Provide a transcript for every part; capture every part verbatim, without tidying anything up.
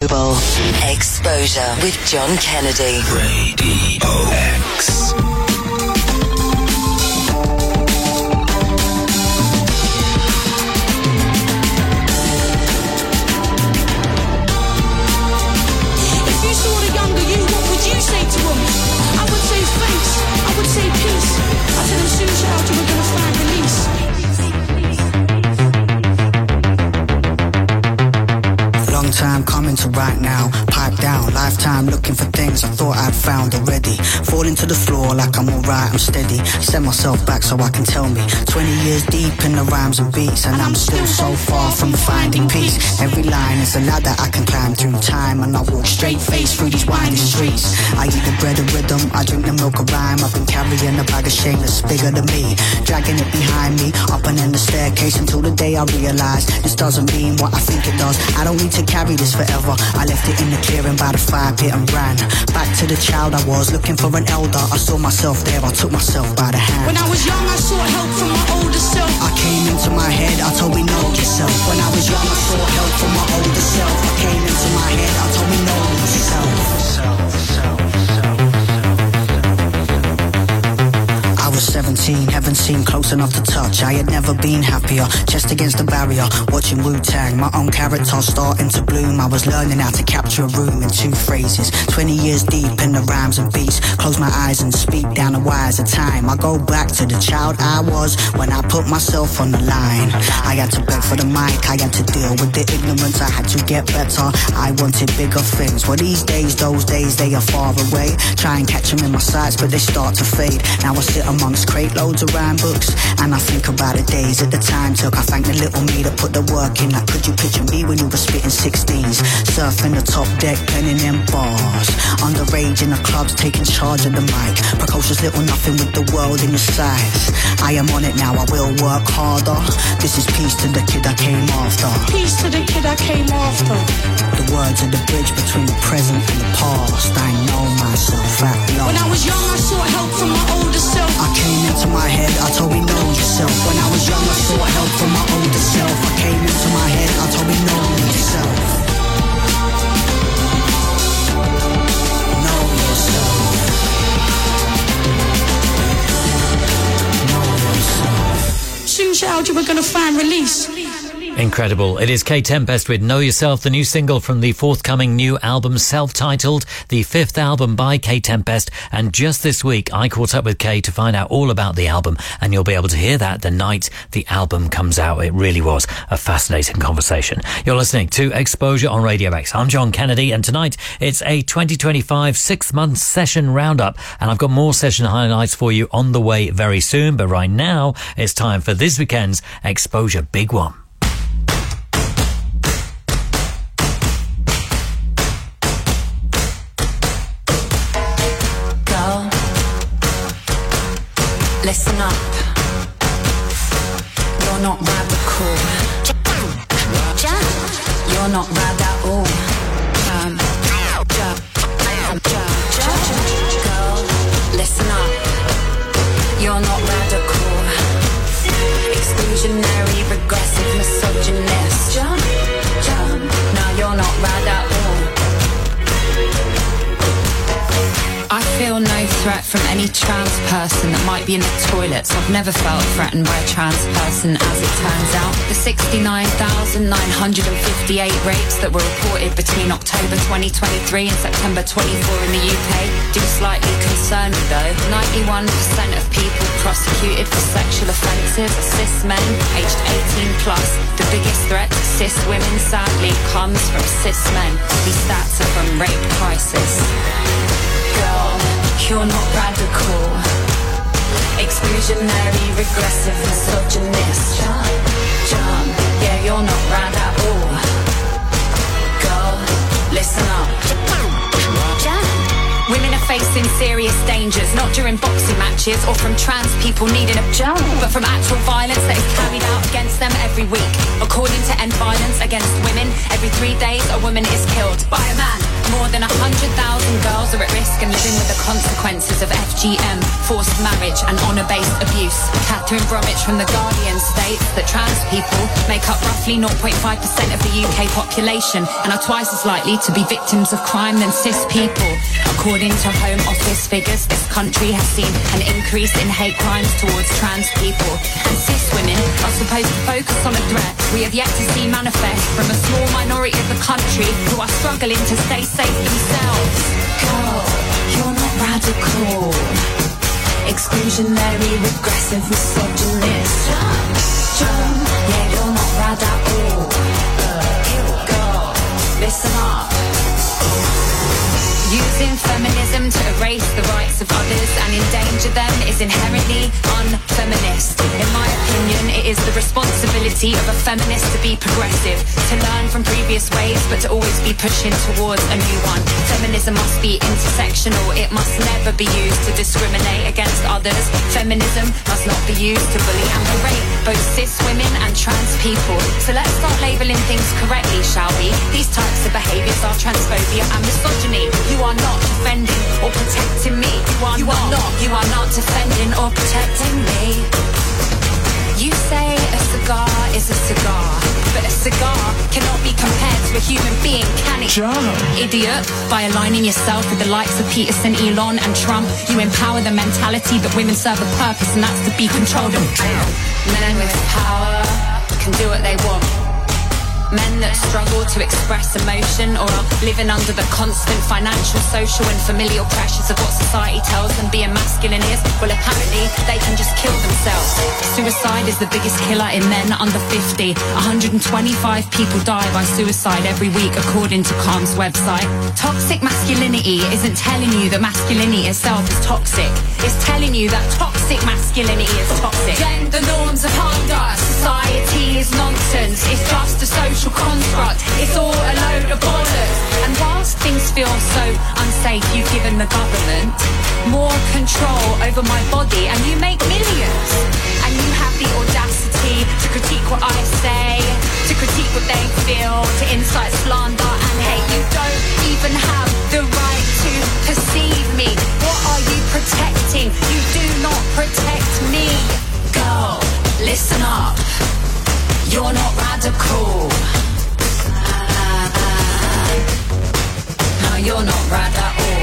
Unbelievable. Exposure with John Kennedy. Radio X. Say to him, I would say thanks, I would say peace. I tell him soon child you were gonna find release. Long time coming to right now, pipe down, lifetime looking for things I thought I'd found already. Falling to the floor like I'm alright, I'm steady. Set myself back so I can tell me. Twenty years deep in the rhymes and beats, and I'm still so far from finding peace. Every line is a ladder I can climb through time, and I walk straight face through these winding streets. I eat the bread of rhythm, I drink the milk of rhyme. I've been carrying a bag of shame that's bigger than me, dragging it behind me, up and in the staircase until the day I realise this doesn't mean what I think it does. I don't need to carry this forever. I left it in the clearing by the fire pit and ran back to the child I was, looking for an elder. I saw myself there, I took myself by the hand. When I was young I sought help from my older self. I came into my head, I told me know yourself. When I was young I sought help from my older self. I came into my head, I told me know yourself. I was seventeen, heaven seemed close enough to touch. I had never been happier, chest against the barrier, watching Wu-Tang, my own character starting to bloom. I was learning how to capture a room in two phrases. Twenty years deep in the rhymes and beats, close my eyes and speak down the wires of time. I go back to the child I was when I put myself on the line. I had to beg for the mic, I had to deal with the ignorance, I had to get better. I wanted bigger things. Well, these days, those days, they are far away. Try and catch them in my sights, but they start to fade. Now I sit amongst crate loads of rhyme books, and I think about the days at the time took. I thank the little me that put the work in. Like, could you picture me when you were spitting sixteens, surfing the top deck, penning them bars, underage in the clubs, taking charge of the mic, precocious little nothing with the world in your sights. I am on it now, I will work harder. This is peace to the kid I came after. Peace to the kid I came after. The words are the bridge between the present and the past. I know myself at last. When I was young I sought help from my older self. I came into my head, I told me know yourself. When I was young I sought help from my older self. I came into my head, I told me know yourself. Know yourself. Know yourself. Soon child you were gonna find release. Incredible. It is Kate Tempest with Know Yourself, the new single from the forthcoming new album, self-titled, the fifth album by Kate Tempest. And just this week, I caught up with Kate to find out all about the album, and you'll be able to hear that the night the album comes out. It really was a fascinating conversation. You're listening to Exposure on Radio X. I'm John Kennedy, and tonight it's a twenty twenty-five six-month session roundup, and I've got more session highlights for you on the way very soon. But right now, it's time for this weekend's Exposure Big One. Listen up, you're not radical, you're not rad at all. Um, girl, listen up, you're not radical, exclusionary, regressive, misogynist. No, you're not rad at all. I feel no threat from any trans person that might be in the toilets. I've never felt threatened by a trans person, as it turns out. The sixty-nine thousand nine hundred fifty-eight rapes that were reported between October twenty twenty-three and September twenty-four in the U K do slightly concern me though. ninety-one percent of people prosecuted for sexual offences are cis men aged eighteen plus. The biggest threat to cis women sadly comes from cis men. These stats are from Rape Crisis. Girl, you're not radical, exclusionary, regressive, misogynist. John, yeah, you're not rad at all. Girl, listen up. Women are facing serious dangers, not during boxing matches or from trans people needing a job, but from actual violence that is carried out against them every week. According to End Violence Against Women, every three days a woman is killed by a man. More than one hundred thousand girls girls are at risk and living with the consequences of F G M, forced marriage and honour-based abuse. Catherine Bromwich from The Guardian states that trans people make up roughly zero point five percent of the U K population and are twice as likely to be victims of crime than cis people. According to Home Office figures, this country has seen an increase in hate crimes towards trans people. And cis women are supposed to focus on a threat we have yet to see manifest from a small minority of the country who are struggling to stay safe themselves. Girl, you're not radical. Exclusionary, regressive, misogynist. Jump, yeah, you're not radical. Girl, listen up. Using feminism to erase the rights of others and endanger them is inherently unfeminist. In my opinion, it is the responsibility of a feminist to be progressive, to learn from previous ways, but to always be pushing towards a new one. Feminism must be intersectional. It must never be used to discriminate against others. Feminism must not be used to bully and berate both cis women and trans people. So let's start labelling things correctly, shall we? These types of behaviours are transphobia and misogyny. You are not defending or protecting me. You are, you not. are not. You are not defending or protecting me. You say a cigar is a cigar, but a cigar cannot be compared to a human being, can it? John. Idiot. By aligning yourself with the likes of Peterson, Elon and Trump, you empower the mentality that women serve a purpose, and that's to be controlled and men with power can do what they want. Men that struggle to express emotion or are living under the constant financial, social and familial pressures of what society tells them being masculine is, well apparently they can just kill themselves. Suicide is the biggest killer in men under fifty. one hundred twenty-five people die by suicide every week according to Calm's website. Toxic masculinity isn't telling you that masculinity itself is toxic. It's telling you that toxic masculinity is toxic. Gender norms have harmed us. Society is nonsense. It's just a social construct. It's all a load of bollocks. And whilst things feel so unsafe, you've given the government more control over my body, and you make millions. And you have the audacity to critique what I say, to critique what they feel, to incite slander and hate. You don't even have the right to perceive me. What are you protecting? You do not protect me. Girl, listen up. You're not radical. No, you're not radical.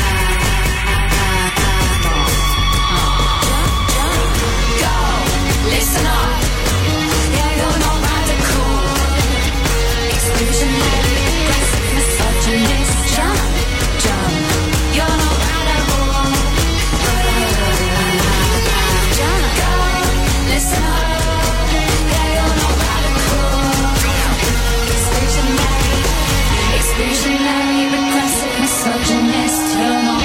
Girl, listen up. Yeah, you're not radical. Exclusionary, aggressive, misogynist. Jump, jump. You're not radical. Girl, listen up. Exclusionary, regressive, misogynist, you're not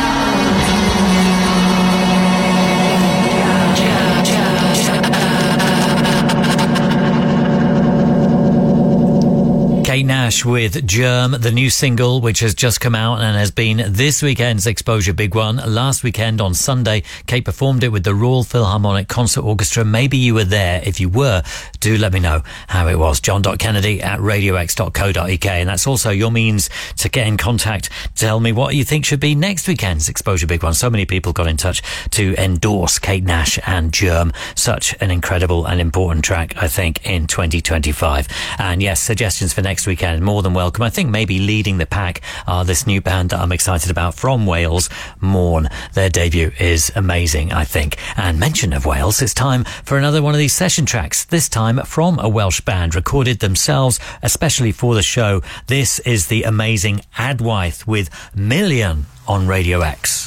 Kate Nash with Germ, the new single, which has just come out and has been this weekend's Exposure big one. Last weekend on Sunday, Kate performed it with the Royal Philharmonic Concert Orchestra. Maybe you were there. If you were, do let me know how it was. John dot Kennedy at radio x dot co dot uk. And that's also your means to get in contact. Tell me what you think should be next weekend's Exposure big one. So many people got in touch to endorse Kate Nash and Germ. Such an incredible and important track, I think, in twenty twenty-five. And yes, suggestions for next weekend, more than welcome. I think maybe leading the pack are this new band that I'm excited about from Wales, Mourn. Their debut is amazing, I think. And mention of Wales, it's time for another one of these session tracks, this time from a Welsh band, recorded themselves especially for the show. This is the amazing Adwaith with Million on Radio X.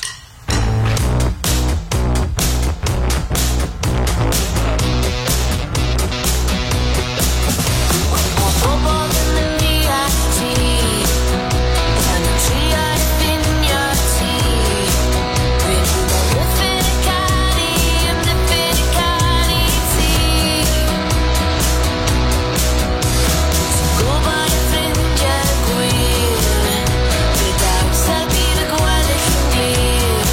Without saber, guarda che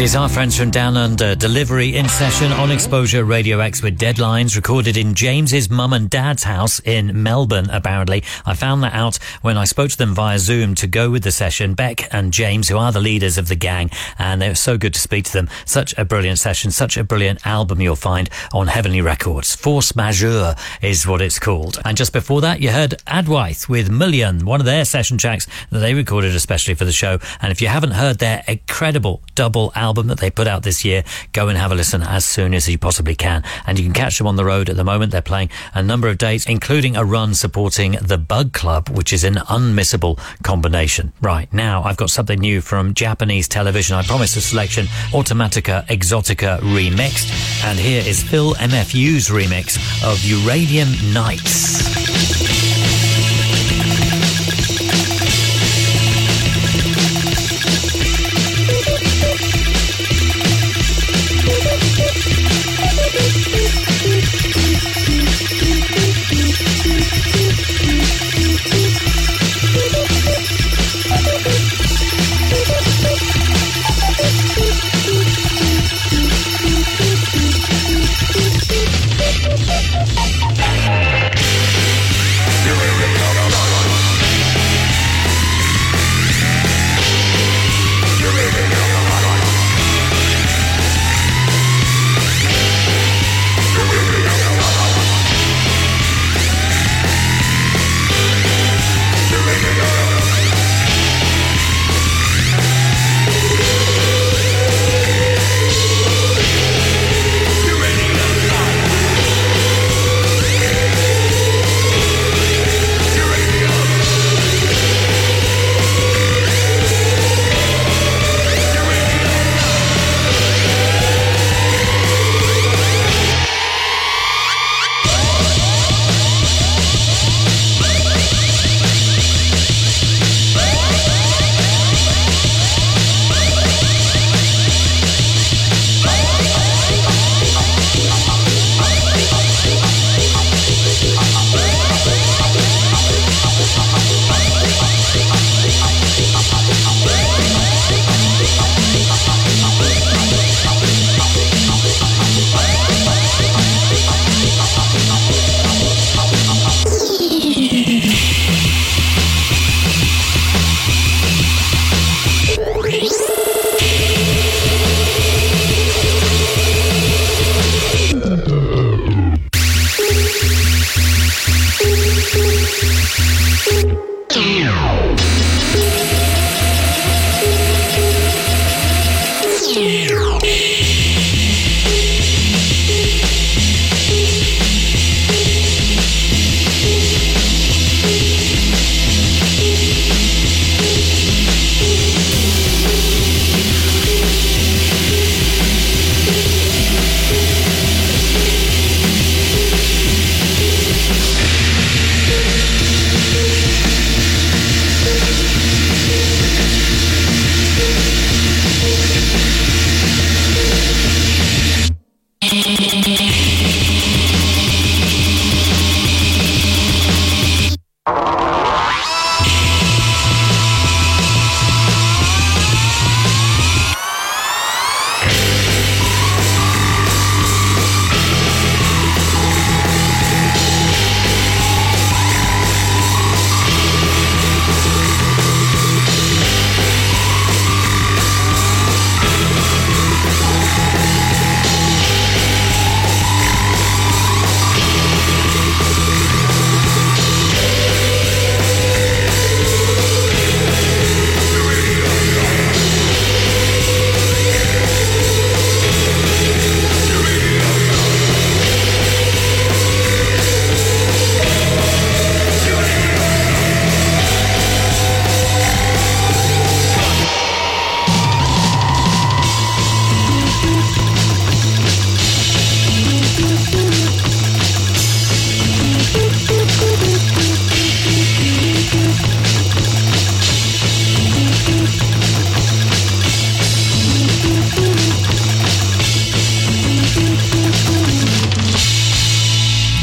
is our friends from Down Under, Delivery in session on Exposure Radio X with Deadlines, recorded in James's mum and dad's house in Melbourne, apparently. I found that out when I spoke to them via Zoom to go with the session. Beck and James, who are the leaders of the gang, and it was so good to speak to them. Such a brilliant session, such a brilliant album you'll find on Heavenly Records. Force Majeure is what it's called. And just before that, you heard Adwaith with Million, one of their session tracks that they recorded especially for the show. And if you haven't heard their incredible double album that they put out this year, go and have a listen as soon as you possibly can. And you can catch them on the road at the moment. They're playing a number of dates, including a run supporting the Bug Club, which is an unmissable combination. Right, now I've got something new from Japanese television. I promised a selection, Automatica Exotica remixed. And here is Phil M F U's remix of Uranium Nights.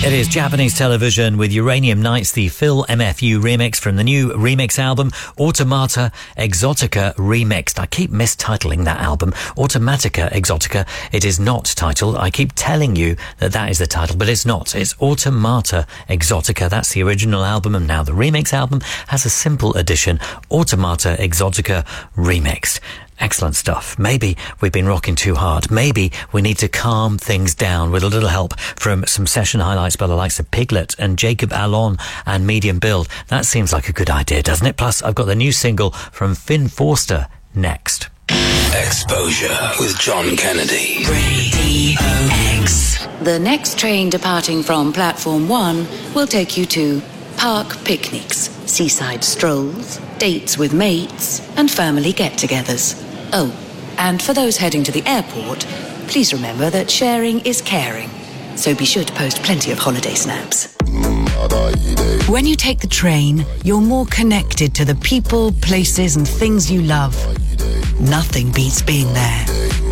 It is Japanese television with Uranium Nights, the Phil M F U remix from the new remix album, Automata Exotica Remixed. I keep mistitling that album, Automatica Exotica. It is not titled. I keep telling you that that is the title, but it's not. It's Automata Exotica. That's the original album, and now the remix album has a simple addition, Automata Exotica Remixed. Excellent stuff. Maybe we've been rocking too hard. Maybe we need to calm things down with a little help from some session highlights by the likes of Piglet and Jacob Allon and Medium Build. That seems like a good idea, doesn't it? Plus, I've got the new single from Finn Forster next. Exposure with John Kennedy. Radio X. The next train departing from Platform one will take you to park picnics, seaside strolls, dates with mates, and family get-togethers. Oh, and for those heading to the airport, please remember that sharing is caring. So be sure to post plenty of holiday snaps. When you take the train, you're more connected to the people, places, and things you love. Nothing beats being there.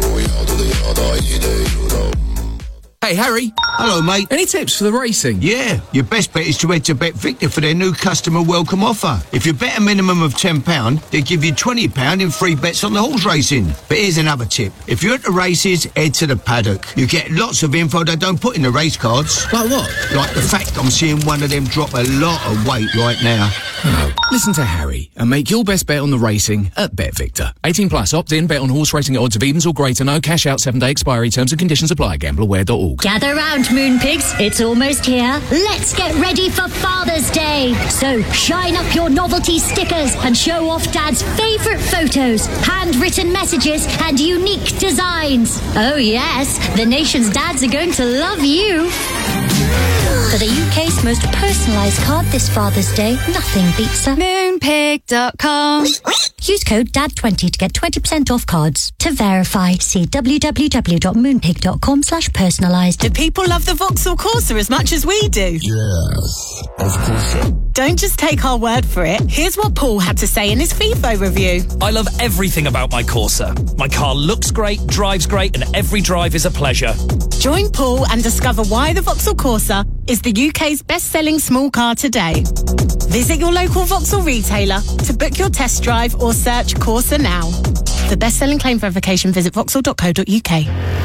Hey, Harry. Hello, mate. Any tips for the racing? Yeah, your best bet is to head to BetVictor for their new customer welcome offer. If you bet a minimum of ten pounds, they give you twenty pounds in free bets on the horse racing. But here's another tip. If you're at the races, head to the paddock. You get lots of info they don't put in the race cards. Like what? Like the fact I'm seeing one of them drop a lot of weight right now. Oh. Listen to Harry and make your best bet on the racing at BetVictor. eighteen plus, opt in, bet on horse racing at odds of evens or greater, no cash out, seven day expiry, terms and conditions apply, gamble aware dot org. Gather round, Moonpigs. It's almost here. Let's get ready for Father's Day. So shine up your novelty stickers and show off Dad's favourite photos, handwritten messages and unique designs. Oh yes, the nation's dads are going to love you. For the U K's most personalised card this Father's Day, nothing beats a moonpig dot com. Use code D A D twenty to get twenty percent off cards. To verify, see w w w dot moonpig dot com slash personalised. Do people love the Vauxhall Corsa as much as we do? Yes, of course. Don't just take our word for it. Here's what Paul had to say in his FIFO review. I love everything about my Corsa. My car looks great, drives great, and every drive is a pleasure. Join Paul and discover why the Vauxhall Corsa is the U K's best-selling small car today. Visit your local Vauxhall retailer to book your test drive or search Corsa now. For best-selling claim verification, visit vauxhall dot co dot u k.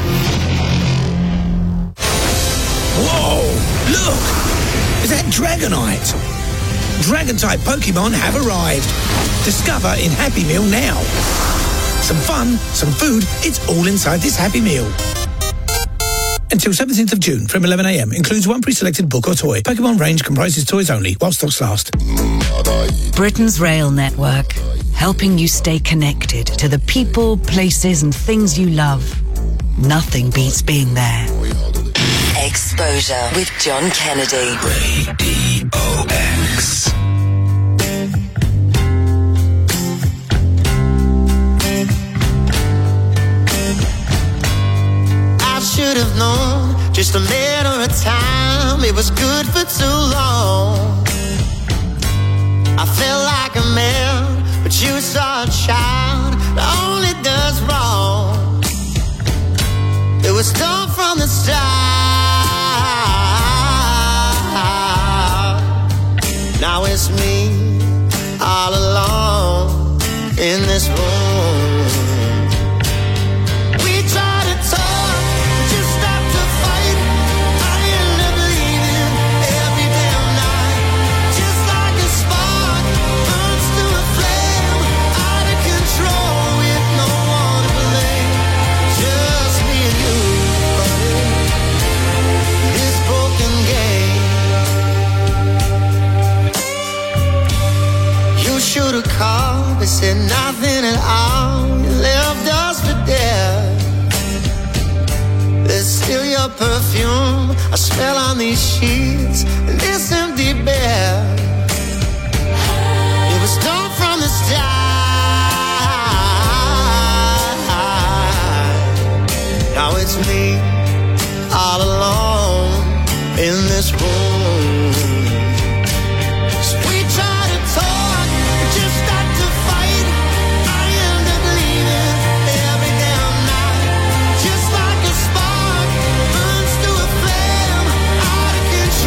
Whoa! Look! Is that Dragonite? Dragon-type Pokemon have arrived. Discover in Happy Meal now. Some fun, some food, it's all inside this Happy Meal. Until seventeenth of June from eleven a m. Includes one pre-selected book or toy. Pokemon range comprises toys only while stocks last. Britain's rail network, helping you stay connected to the people, places, and things you love. Nothing beats being there. Exposure with John Kennedy. Radio X. Should have known just a matter of time. It was good for too long. I felt like a man, but you saw a child that only does wrong. It was done from the start. Now it's me all alone in this room. We try to talk. Should've called, but said nothing at all. You left us for dead. There's still your perfume I smell on these sheets and this empty bed. It was done from the start. Now it's me all alone in this room. So we try to talk. Just like a spark burns through a flame, out of control.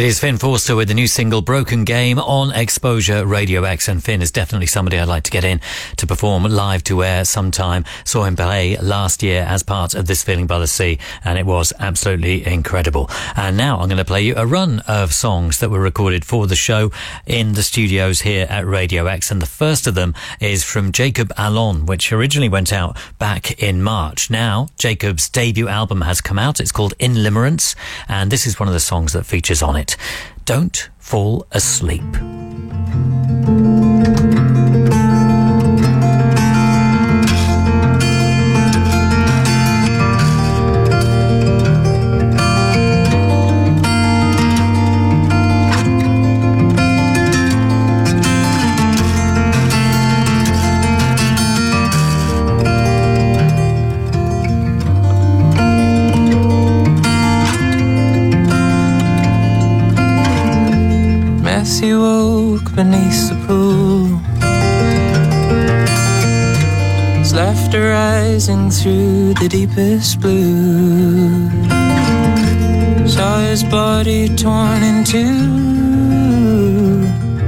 It is Finn Forster with the new single Broken Game on Exposure Radio X, and Finn is definitely somebody I'd like to get in to perform live to air sometime. Saw him play last year as part of This Feeling by the Sea, and it was absolutely incredible. And now I'm going to play you a run of songs that were recorded for the show in the studios here at Radio X, and the first of them is from Jacob Allon, which originally went out back in March. Now Jacob's debut album has come out. It's called In Limerence, and this is one of the songs that features on it. Don't Fall Asleep. He woke beneath the pool, his laughter rising through the deepest blue. Saw his body torn in two,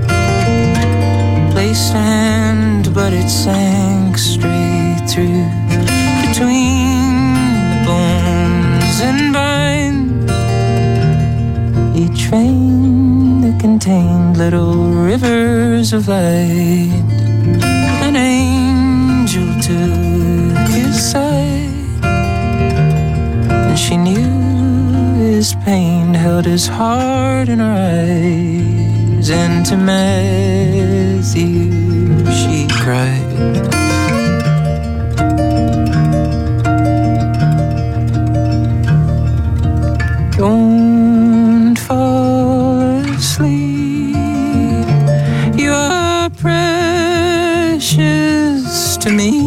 placed a hand, but it sank straight through between the bones and bind. Each vein contained little rivers of light. An angel took his side, and she knew his pain held his heart in her eyes. And to Matthew she cried, don't fall asleep, you're precious to me,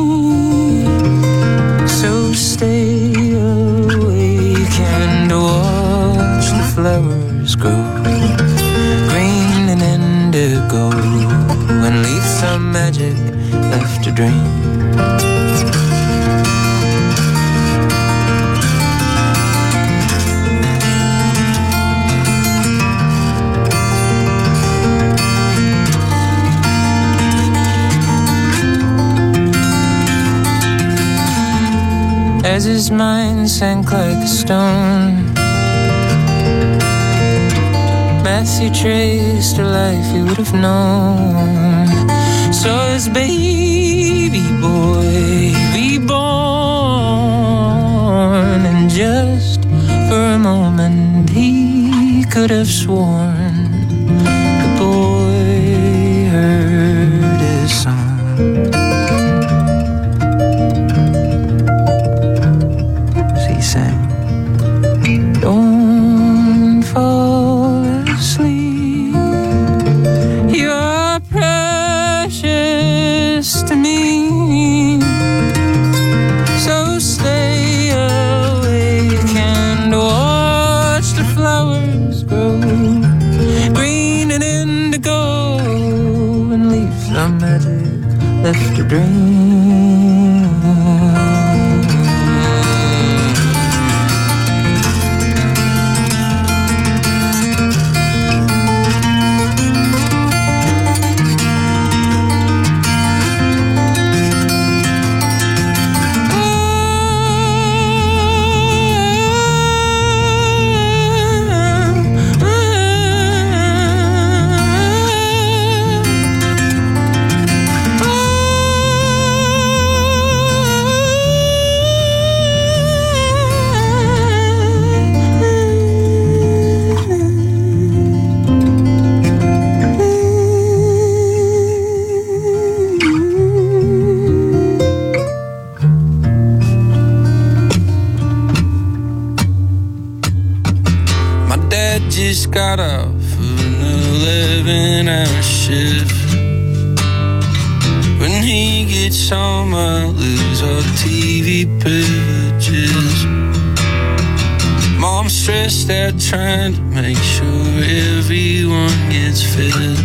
so stay awake and watch the flowers grow green and indigo, and leave some magic left to dream. As his mind sank like a stone, Matthew traced a life he would have known. Saw his baby boy be born, and just for a moment he could have sworn the boy heard his song. Don't fall asleep, you're precious to me, so stay awake and watch the flowers grow green and indigo, and leave some magic left to dream. Got off of an eleven hour shift. When he gets home I lose our T V privileges. Mom's stressed out trying to make sure everyone gets fed.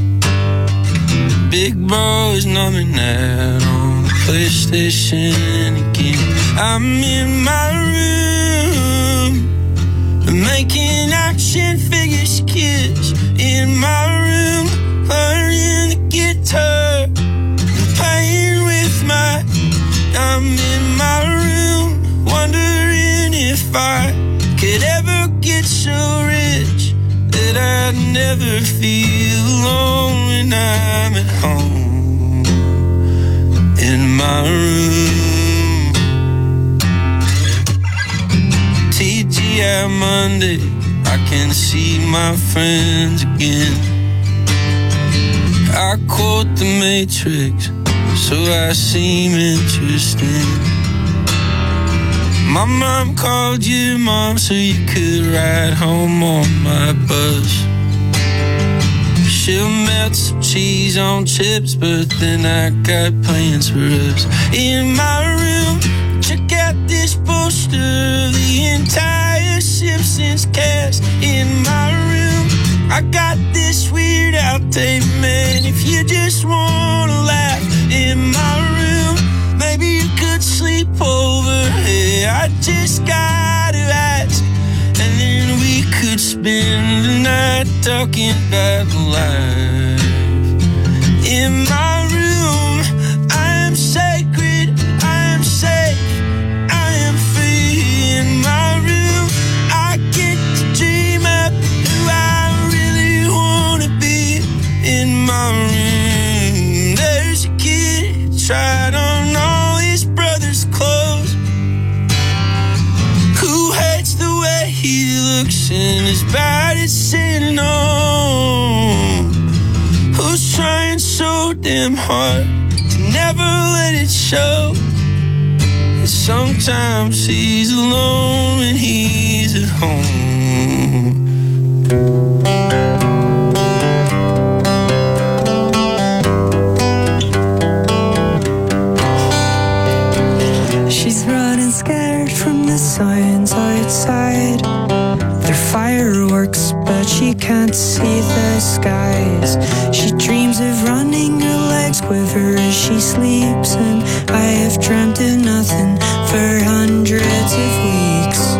Big bro is numbing out on the PlayStation again. I'm in my room, making action figure sketches in my room, learning the guitar and playing with my. I'm in my room, wondering if I could ever get so rich that I'd never feel alone when I'm at home in my room. T G I Monday, I can see my friends again. I quote the Matrix, so I seem interesting. My mom called you mom so you could ride home on my bus. She'll melt some cheese on chips, but then I got plans for us. In my room, check out this poster of the entire Simpsons cast. In my room, I got this weird outtake, man, if you just wanna laugh. In my room, maybe you could sleep over. Hey, I just gotta ask, and then we could spend the night talking about life. In my room, I am sacred, I am safe, I am free. In my room, I get to dream up who I really wanna be. In my room, there's a kid tried on all his brother's clothes, who hates the way he looks and is bad at saying no, who's trying so damn hard to never let it show. And sometimes he's alone when he's at home. She's running scared from the signs outside. They're fireworks, but she can't see the skies. She dreams of running, her legs quiver as she sleeps, and I have dreamt of nothing for hundreds of weeks.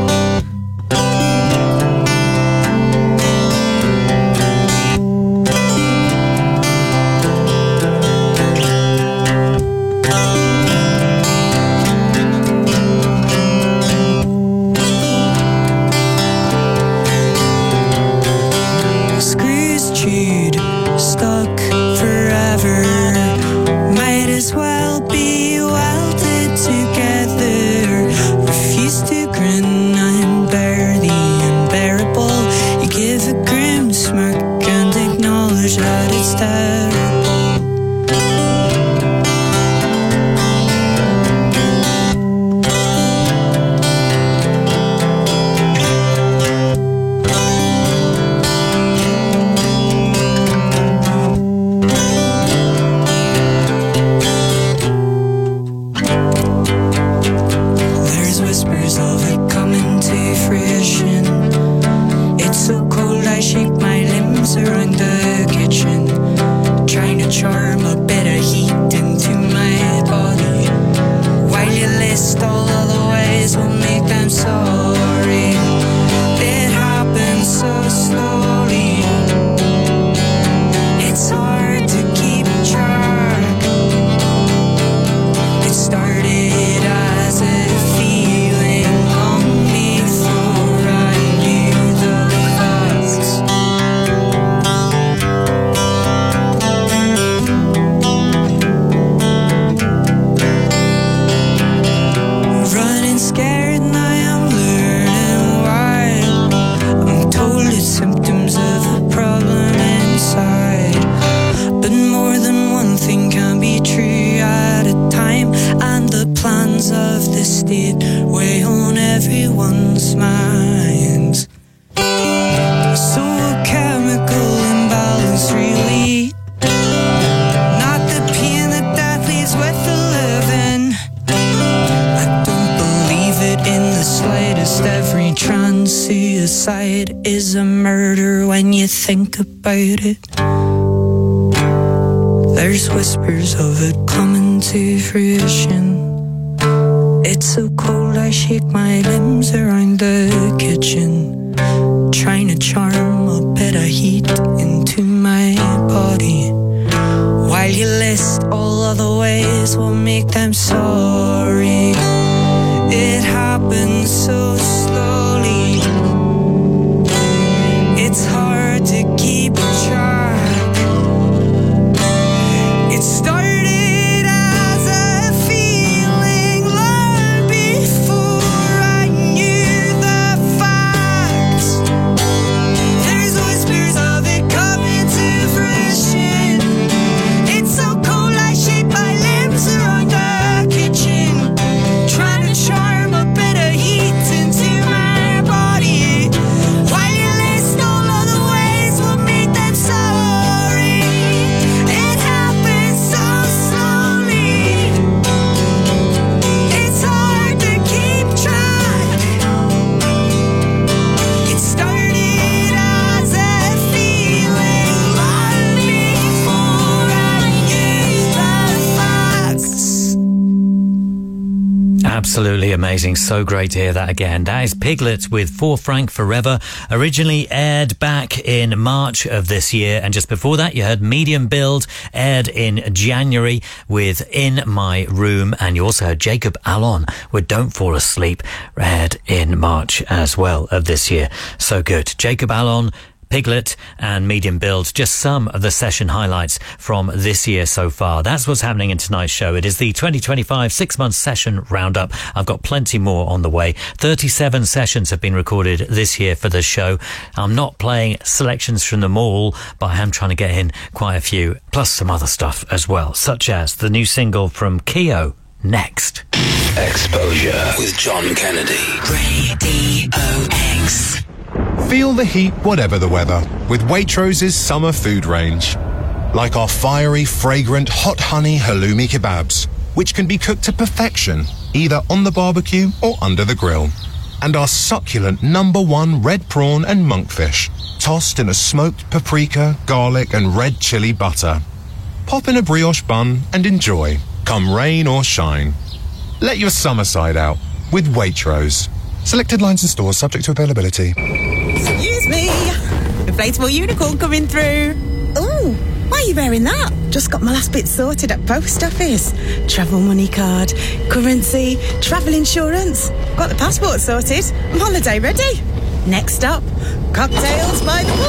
Think about it. There's whispers of it coming to fruition. It's so cold I shake my limbs around the kitchen. trying to charm a bit of heat into my body. While you list all of the ways we'll make them sorry. It happens so slowly. It's hard to keep track. It started as a feeling long before I knew the facts. There's whispers of it coming to fruition. It's so cold I shake my limbs around the kitchen, trying to charm a bit of heat into my body. While you list all of the ways we'll make them sorry. It happens so slowly. It's hard to keep track. It started as a feeling long before I knew the facts. Absolutely amazing. So great to hear that again. That is Piglet with For Frank Forever, originally aired back in March of this year. And just before that, you heard Medium Build, aired in January with In My Room. And you also heard Jacob Allon with Don't Fall Asleep, aired in March as well of this year. So good. Jacob Allon, Piglet and Medium Build, just some of the session highlights from this year so far. That's what's happening in tonight's show. It is the twenty twenty-five six-month session roundup. I've got plenty more on the way. thirty-seven sessions have been recorded this year for the show. I'm not playing selections from them all, but I am trying to get in quite a few, plus some other stuff as well, such as the new single from Keo, Next. Exposure with John Kennedy. Radio X. Feel the heat whatever the weather with Waitrose's summer food range. Like our fiery, fragrant, hot honey halloumi kebabs, which can be cooked to perfection, either on the barbecue or under the grill. And our succulent number one red prawn and monkfish, tossed in a smoked paprika, garlic and red chili butter. Pop in a brioche bun and enjoy, come rain or shine. Let your summer side out with Waitrose. Selected lines and stores subject to availability. Excuse me. Inflatable unicorn coming through. Ooh, why are you wearing that? Just got my last bit sorted at post office. Travel money card, currency, travel insurance. Got the passport sorted. I'm holiday ready. Next up, cocktails by the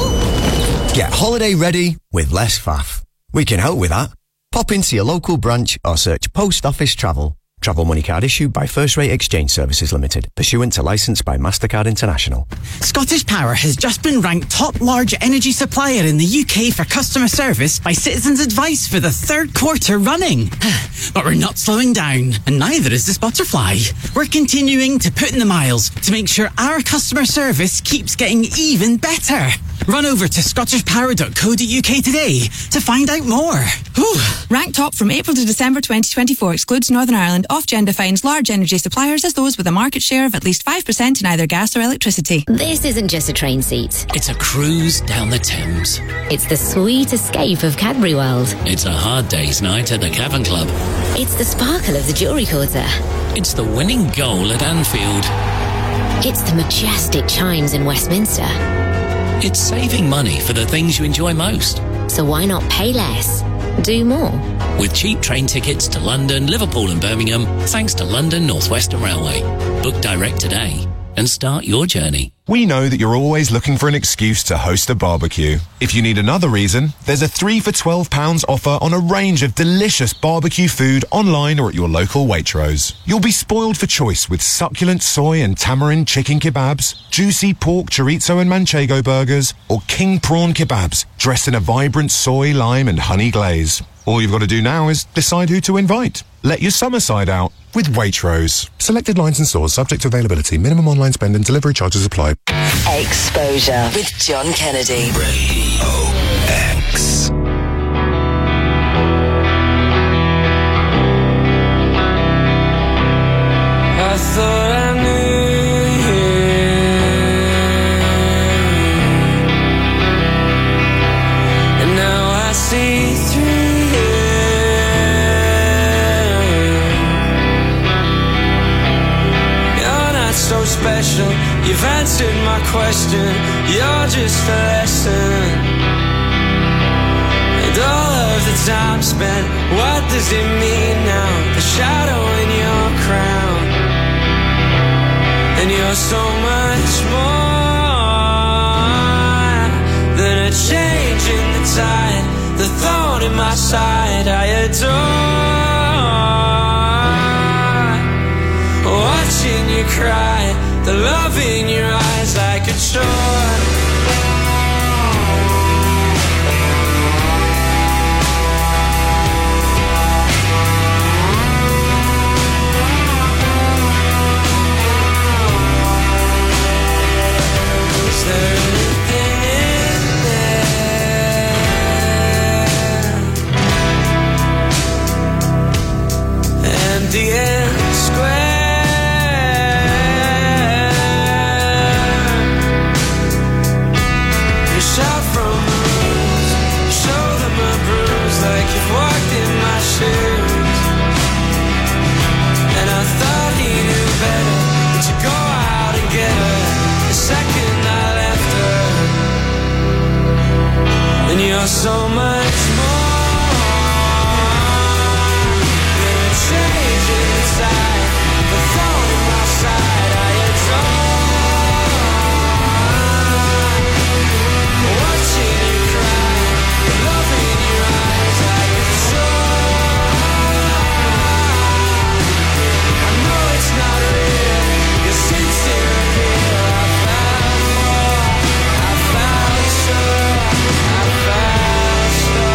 pool. Get holiday ready with less faff. We can help with that. Pop into your local branch or search Post Office Travel. Travel money card issued by First Rate Exchange Services Limited, pursuant to licence by MasterCard International. Scottish Power has just been ranked top large energy supplier in the U K for customer service by Citizens Advice for the third quarter running. But we're not slowing down, and neither is this butterfly. We're continuing to put in the miles to make sure our customer service keeps getting even better. Run over to scottish power dot co dot U K today to find out more. Whew. Ranked top from April to December twenty twenty-four excludes Northern Ireland. Ofgem defines large energy suppliers as those with a market share of at least five percent in either gas or electricity. This isn't just a train seat. It's a cruise down the Thames. It's the sweet escape of Cadbury World. It's a hard day's night at the Cavern Club. It's the sparkle of the Jewellery Quarter. It's the winning goal at Anfield. It's the majestic chimes in Westminster. It's saving money for the things you enjoy most. So why not pay less? Do more. With cheap train tickets to London, Liverpool and Birmingham, thanks to London North Western Railway. Book direct today and start your journey. We know that you're always looking for an excuse to host a barbecue. If you need another reason, there's a three for twelve pounds offer on a range of delicious barbecue food online or at your local Waitrose. You'll be spoiled for choice with succulent soy and tamarind chicken kebabs, juicy pork chorizo and manchego burgers, or king prawn kebabs dressed in a vibrant soy, lime and honey glaze. All you've got to do now is decide who to invite. Let your summer side out with Waitrose. Selected lines and stores subject to availability. Minimum online spend and delivery charges apply. Exposure with John Kennedy. Radio X. I thought I knew you, and now I see through. So special, you've answered my question. question, you're just a lesson. And all of the time spent, what does it mean now? The shadow in your crown. And you're so much more than a change in the tide. The thorn in my side I adore. Watching you cry, the love in your eyes like a chore. Is there anything in there? Empty and square. Shout from the roofs, show them a bruise like you've walked in my shoes. And I thought he knew better than to go out and get her the second I left her. And you're so much more than a change in the tide. The thorn in my side I adore. Watching you cry, the love in your eyes like a sword. I know it's not real, you're sincere appeal. I found more, I found sure, I found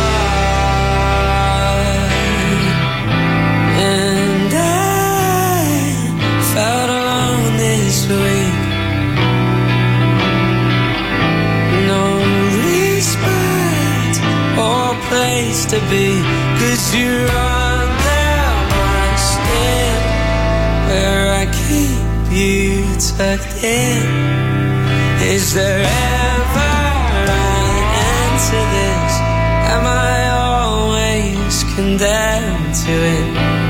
star. And I felt alone this week. Place to be, 'cause you're under my skin, where I keep you tucked in. Is there ever an end to this? Am I always condemned to it?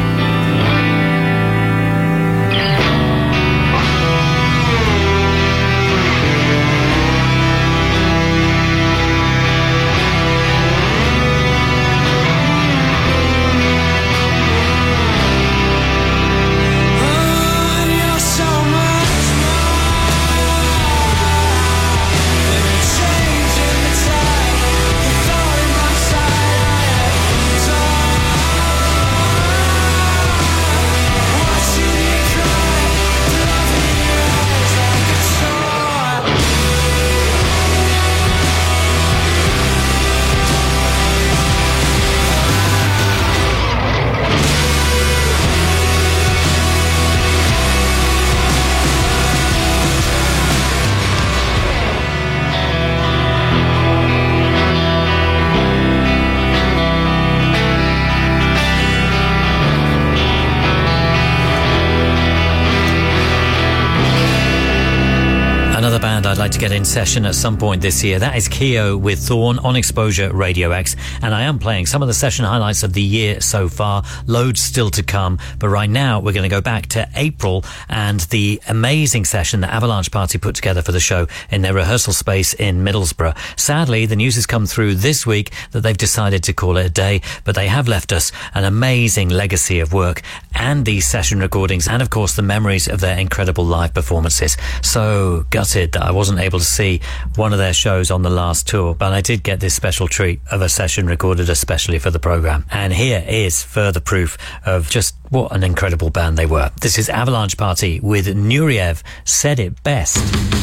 I'd like to get in session at some point this year. That is Keo with Thorn on Exposure Radio X, and I am playing some of the session highlights of the year so far. Loads still to come, but right now we're going to go back to April and the amazing session that Avalanche Party put together for the show in their rehearsal space in Middlesbrough. Sadly, the news has come through this week that they've decided to call it a day, but they have left us an amazing legacy of work and these session recordings, and of course the memories of their incredible live performances. So gutted that I wasn't able to see one of their shows on the last tour, but I did get this special treat of a session recorded especially for the programme. And here is further proof of just what an incredible band they were. This is Avalanche Party with Nureyev, Said It Best.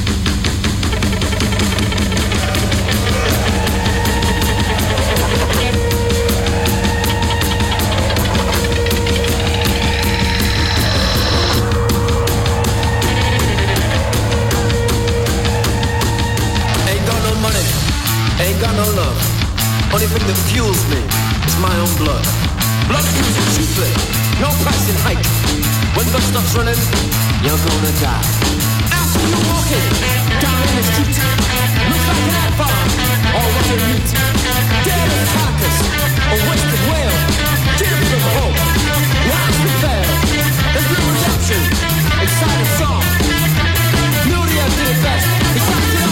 Only thing that fuels me is my own blood. Blood fuels you cheaply, no price in height. When blood stops running, you're gonna die. Ask who you're walking down in the street. Looks like an ant farm, or was it meat? Dead as a carcass, a wasted whale. Tears of hope, last to fail. There's no redemption inside a song. Nureyev did it best, he sacked it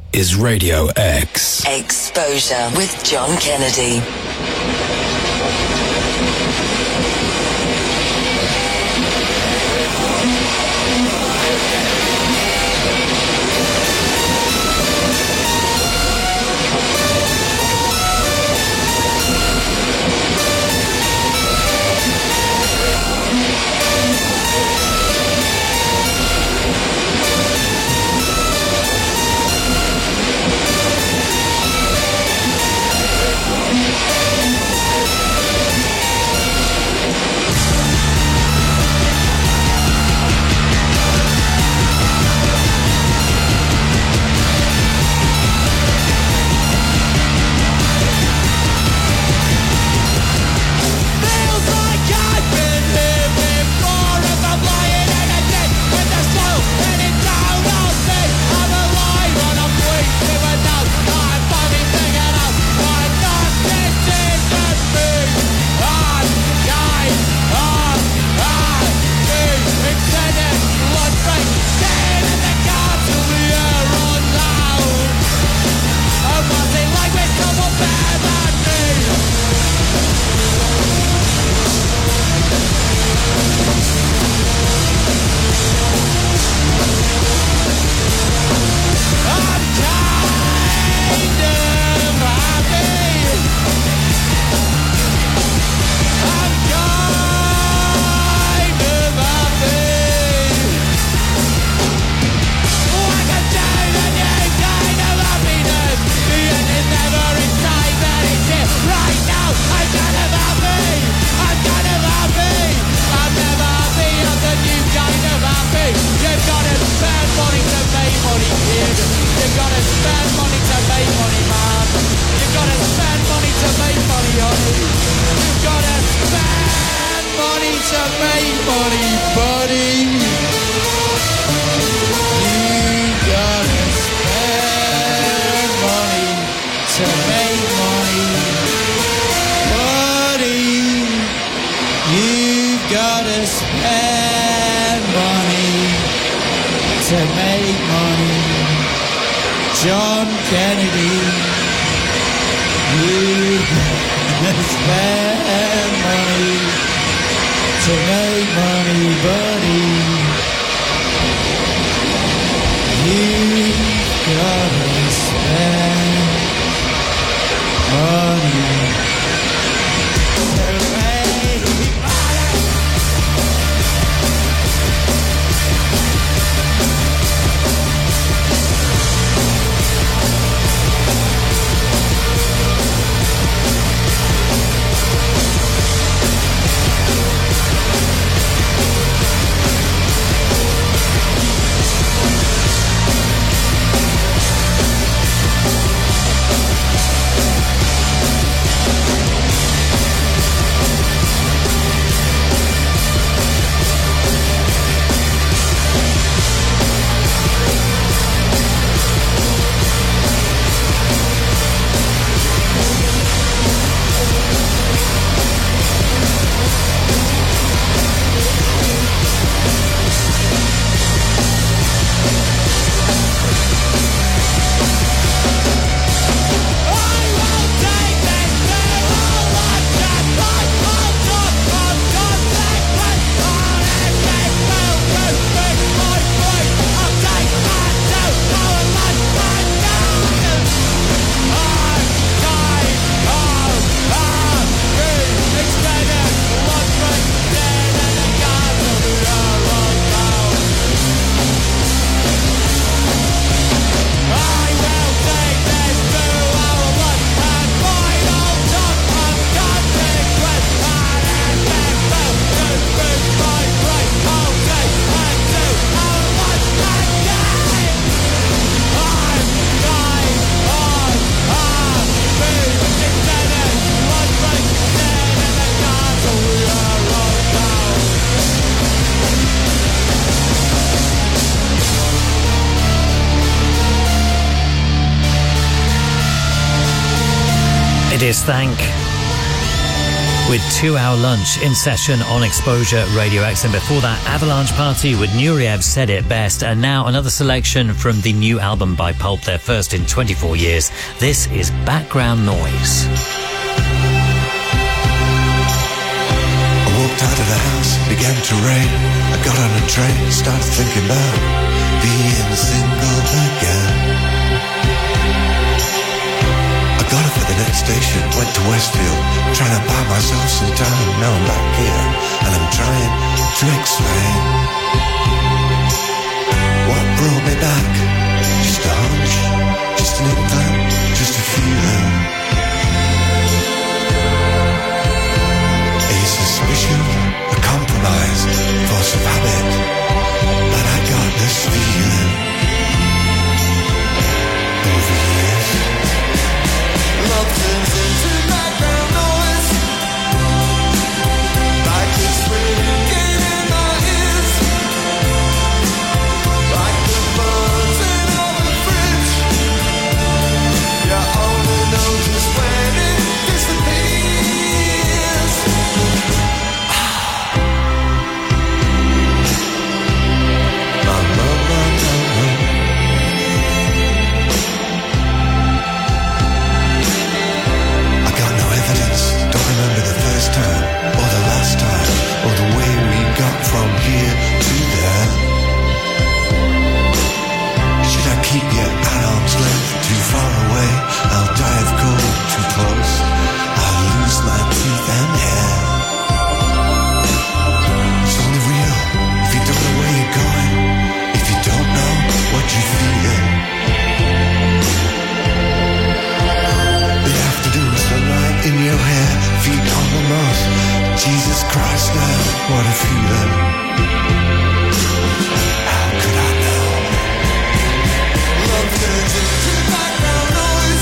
is Radio X. Exposure with John Kennedy. It is Thank with Two Hour Lunch in session on Exposure Radio X. And before that, Avalanche Party with Nureyev Said It Best. And now another selection from the new album by Pulp, their first in twenty-four years. This is Background Noise. I walked out of the house, began to rain. I got on a train, started thinking about being single again. I got up at the next station, went to Westfield, trying to buy myself some time. Now I'm back here, and I'm trying to explain what brought me back. Just a hunch, just an inkling, just a feeling, a suspicion, a compromise, force of habit. But I got this feeling over years. Love turns into background noise, like it's ringing in my ears, like the buzzing of the fridge. You only know just when it disappears. My mama, time, or the last time, or the way we got from here to there. Should I keep you at arm's length, too far away? I'll die of cold, too close. I'll lose my teeth and hair. It's only real if you don't know where you're going, if you don't know what you're feeling. The afternoon sunlight in your hair, feet on the moss. Jesus Christ, now what a feeling. How could I know? Love turns into background noise,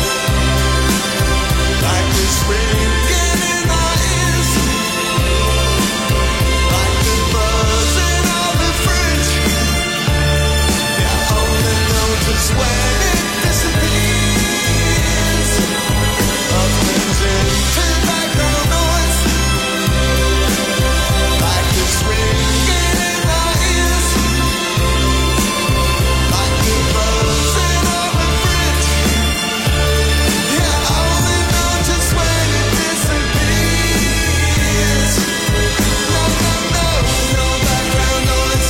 like this ringing in my ears, like the buzzing of the fridge. You only know just when it disappears. Love turns into background noise, like this ringing in my ears, like the buzzing of a fridge. You only know just when it disappears. No, no, no, no background noise,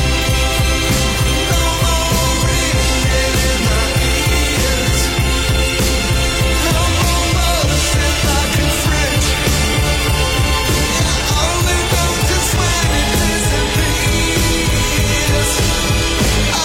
no more ringing in my ears, no more buzzing like a fridge. You only know just when it disappears. Oh,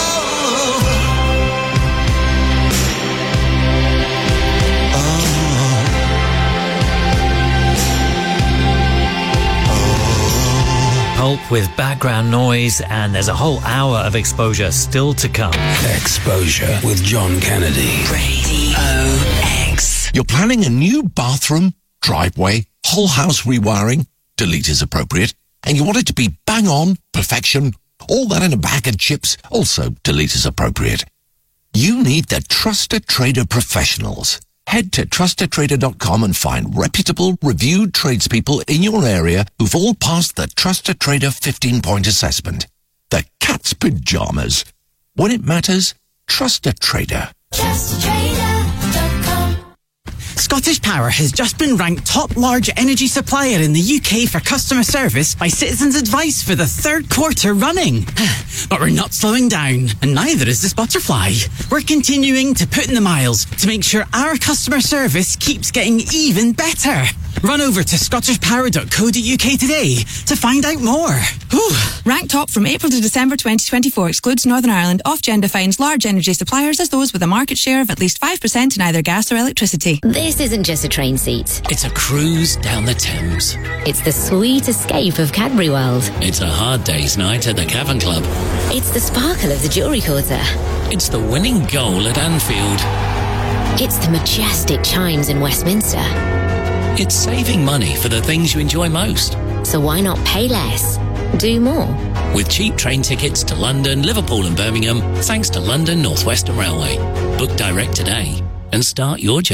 Pulp with Background Noise, and there's a whole hour of Exposure still to come. Exposure with John Kennedy. Radio X. You're planning a new bathroom, driveway, whole house rewiring, delete is appropriate, and you want it to be bang on, perfection, all that in a bag of chips, also delete is appropriate. You need the Trusted Trader professionals. Head to trusted trader dot com and find reputable, reviewed tradespeople in your area who've all passed the Trusted Trader fifteen-point assessment. The cat's pajamas. When it matters, trust a trader. Trust Trader dot com. Scottish Power has just been ranked top large energy supplier in the U K for customer service by Citizens Advice for the third quarter running. But we're not slowing down, and neither is this butterfly. We're continuing to put in the miles to make sure our customer service keeps getting even better. Run over to scottish power dot co dot U K today to find out more. Whew. Ranked top from April to December twenty twenty-four excludes Northern Ireland. Ofgem defines large energy suppliers as those with a market share of at least five percent in either gas or electricity. This isn't just a train seat. It's a cruise down the Thames. It's the sweet escape of Cadbury World. It's a hard day's night at the Cavern Club. It's the sparkle of the Jewellery Quarter. It's the winning goal at Anfield. It's the majestic chimes in Westminster. It's saving money for the things you enjoy most. So why not pay less? Do more. With cheap train tickets to London, Liverpool and Birmingham, thanks to London North Western Railway. Book direct today and start your journey.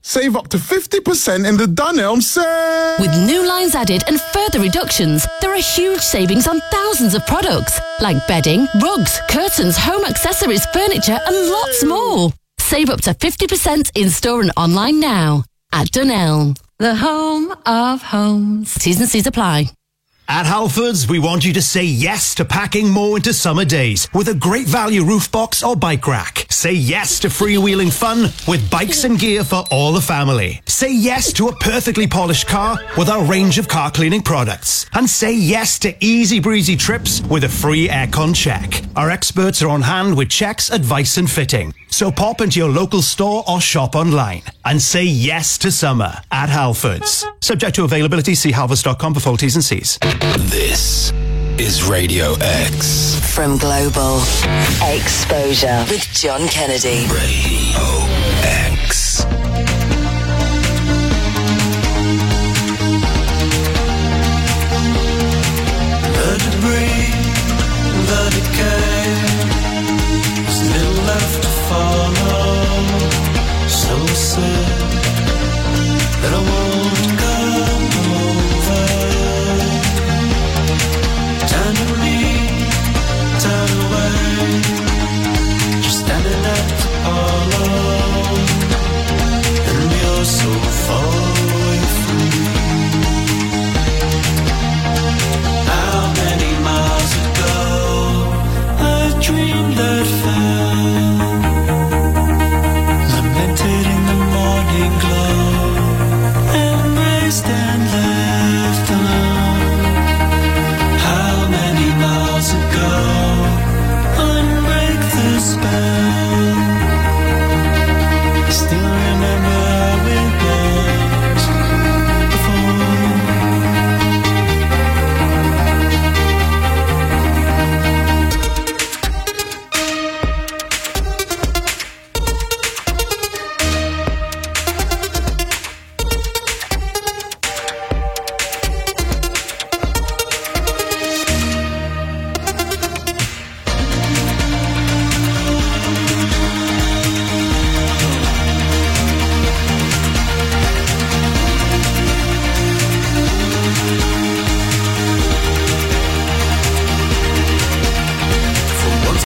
Save up to fifty percent in the Dunelm sale. With new lines added and further reductions, there are huge savings on thousands of products like bedding, rugs, curtains, home accessories, furniture and lots more. Save up to fifty percent in store and online now at Dunelm, the home of homes. T's and C's apply. At Halfords, we want you to say yes to packing more into summer days with a great value roof box or bike rack. Say yes to freewheeling fun with bikes and gear for all the family. Say yes to a perfectly polished car with our range of car cleaning products. And say yes to easy breezy trips with a free aircon check. Our experts are on hand with checks, advice and fitting. So pop into your local store or shop online and say yes to summer at Halfords. Subject to availability, see halfords dot com for full T's and C's. This is Radio X. From Global Exposure with John Kennedy. Radio